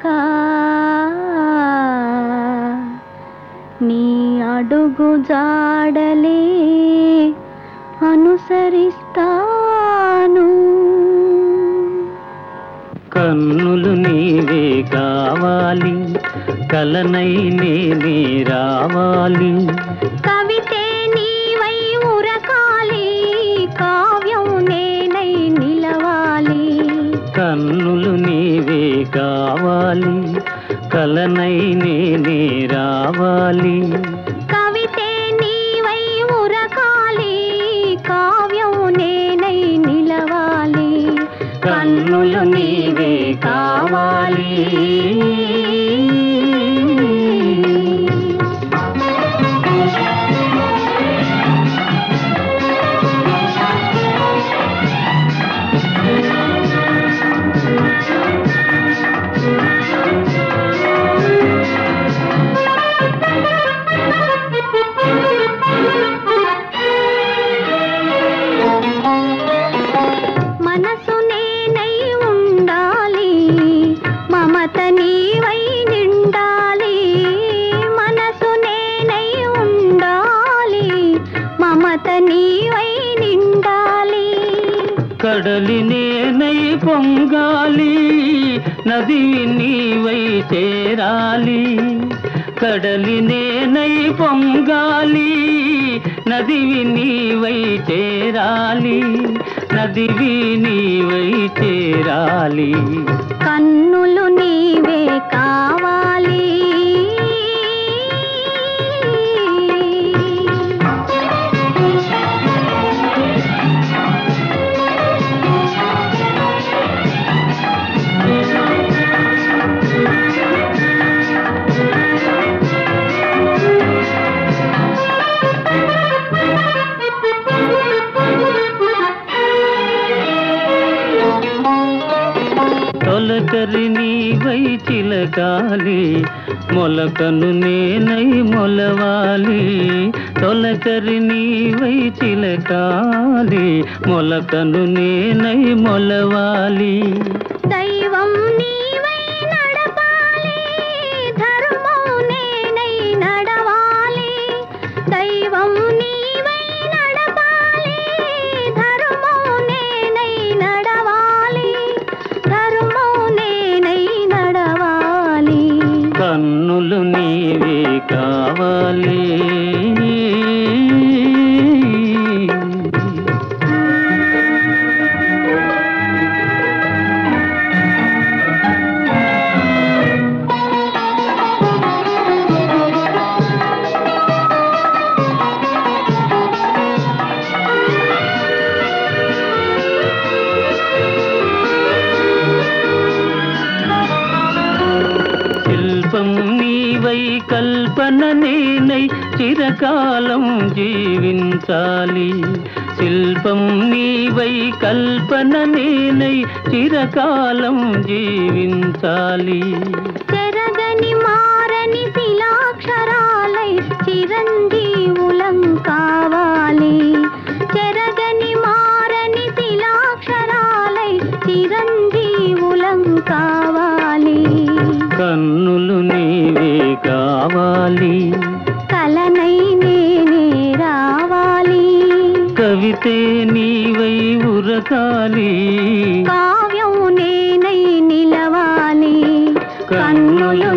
నీ అడుగు జాడలే అనుసరిస్తాను. కన్నులు నీవే కావాలి, కలనై నేనే రావాలి. కవితే నీవై ఉరకాలి, కావ్యం నేనై నిలవాలి. కన్నులు నీవే కావాలి, కలనై నేనే రావాలి. కవితే నీవై ఉరకాలి, కావ్యం నేనై నిలవాలి. కన్నులు నీవే కావాలి. మనసు నేనై ఉండాలి, మమత నీవై నిండాలి. మనసు నేనై ఉండాలి, మమత నీవై నిండాలి. కడలి నేనై పొంగాలి, నది నీవై చేరాలి. కడలి నేనై పొంగాలి, నదివి నీవై చేరాలి. నదివి నీవై చేరాలి. కన్నులు నీవే కావాలి. తొలకరి నీవై చిలకాలి, మొలకను నేనై మొలవాలి. తొలకరి నీవై చిలకాలి, మొలకను నేనై మొలవాలి. దైవం నీవై నడపాలి, ధర్మం నేనై నడవాలి. దైవం నీవై నడపాలి, ధర్మం నేనై నడవాలి. ధర్మం నేనై నడవాలి. కన్నులు నీవే కావాలి. శిల్పం నీవై కల్పన నేనై చిరకాలం జీవించాలి. శిల్పం నీవై కల్పన నేనై చిరకాలం జీవించాలి. చెరగని మారని శిలాక్షరాలై చిరంజీవులం కావాలి. చెరగని మారని శిలాక్షరాలై చిరంజీవులం కావాలి. కన్నులు నీవే కావాలి, కలనై నేనే రావాలి. కవితే నీవై ఉరకాలి. కావ్యం నేనై నిలవాలి. కన్నులు